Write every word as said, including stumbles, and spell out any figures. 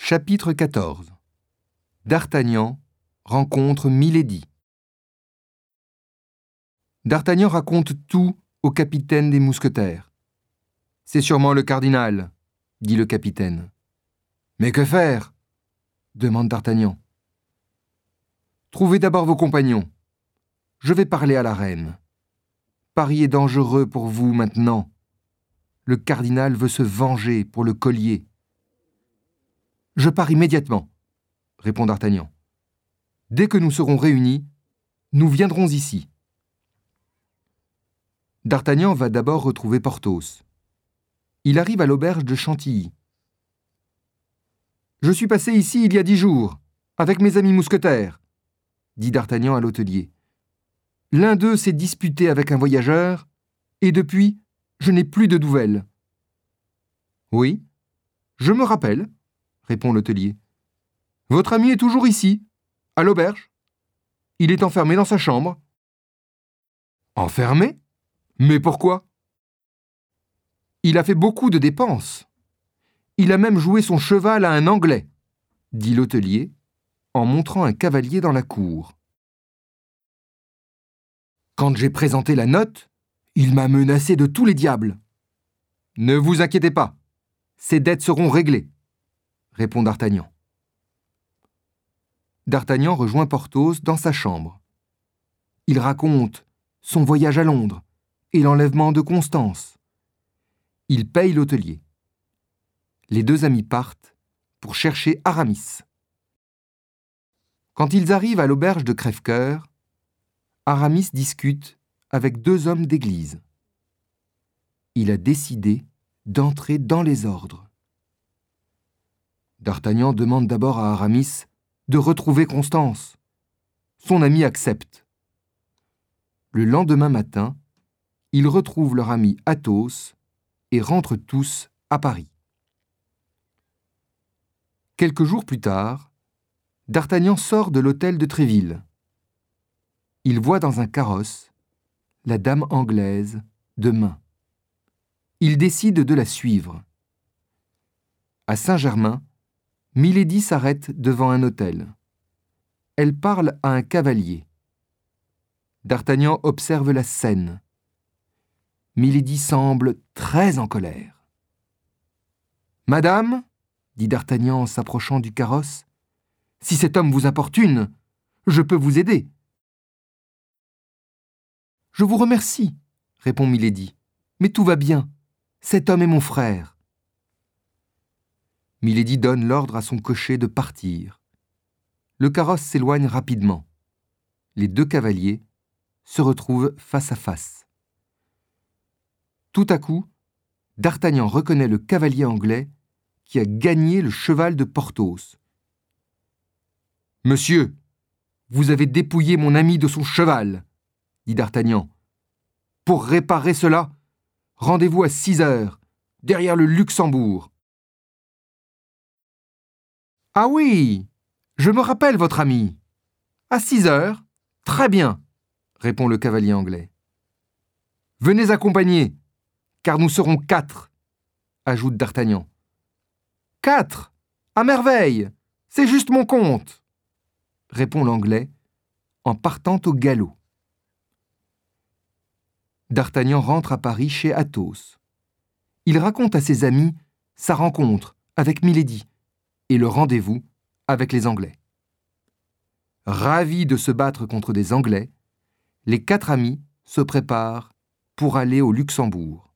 Chapitre quatorze. D'Artagnan rencontre Milady. D'Artagnan raconte tout au capitaine des mousquetaires. « C'est sûrement le cardinal, » dit le capitaine. « Mais que faire ?» demande d'Artagnan. « Trouvez d'abord vos compagnons. Je vais parler à la reine. Paris est dangereux pour vous maintenant. Le cardinal veut se venger pour le collier. »« Je pars immédiatement, » répond d'Artagnan. « Dès que nous serons réunis, nous viendrons ici. » D'Artagnan va d'abord retrouver Porthos. Il arrive à l'auberge de Chantilly. « Je suis passé ici il y a dix jours, avec mes amis mousquetaires, » dit d'Artagnan à l'hôtelier. « L'un d'eux s'est disputé avec un voyageur, et depuis, je n'ai plus de nouvelles. »« Oui, je me rappelle, » répond l'hôtelier. « Votre ami est toujours ici, à l'auberge. Il est enfermé dans sa chambre. »« Enfermé ? Mais pourquoi ? » ?»« Il a fait beaucoup de dépenses. Il a même joué son cheval à un Anglais, » dit l'hôtelier, en montrant un cavalier dans la cour. « Quand j'ai présenté la note, il m'a menacé de tous les diables. »« Ne vous inquiétez pas, ses dettes seront réglées, » répond d'Artagnan. D'Artagnan rejoint Porthos dans sa chambre. Il raconte son voyage à Londres et l'enlèvement de Constance. Il paye l'hôtelier. Les deux amis partent pour chercher Aramis. Quand ils arrivent à l'auberge de Crèvecoeur, Aramis discute avec deux hommes d'église. Il a décidé d'entrer dans les ordres. D'Artagnan demande d'abord à Aramis de retrouver Constance. Son ami accepte. Le lendemain matin, ils retrouvent leur ami Athos et rentrent tous à Paris. Quelques jours plus tard, D'Artagnan sort de l'hôtel de Tréville. Il voit dans un carrosse la dame anglaise de Main. Il décide de la suivre. À Saint-Germain, Milady s'arrête devant un hôtel. Elle parle à un cavalier. D'Artagnan observe la scène. Milady semble très en colère. « Madame, » dit d'Artagnan en s'approchant du carrosse, « si cet homme vous importune, je peux vous aider. »« Je vous remercie, » répond Milady, « mais tout va bien. Cet homme est mon frère. » Milady donne l'ordre à son cocher de partir. Le carrosse s'éloigne rapidement. Les deux cavaliers se retrouvent face à face. Tout à coup, D'Artagnan reconnaît le cavalier anglais qui a gagné le cheval de Porthos. « Monsieur, vous avez dépouillé mon ami de son cheval, » dit d'Artagnan. « Pour réparer cela, rendez-vous à six heures, derrière le Luxembourg. »« Ah oui, je me rappelle votre ami. À six heures, très bien, » répond le cavalier anglais. « Venez accompagner, car nous serons quatre, » ajoute d'Artagnan. « Quatre, à merveille, c'est juste mon compte, » répond l'anglais en partant au galop. D'Artagnan rentre à Paris chez Athos. Il raconte à ses amis sa rencontre avec Milady et le rendez-vous avec les Anglais. Ravis de se battre contre des Anglais, les quatre amis se préparent pour aller au Luxembourg.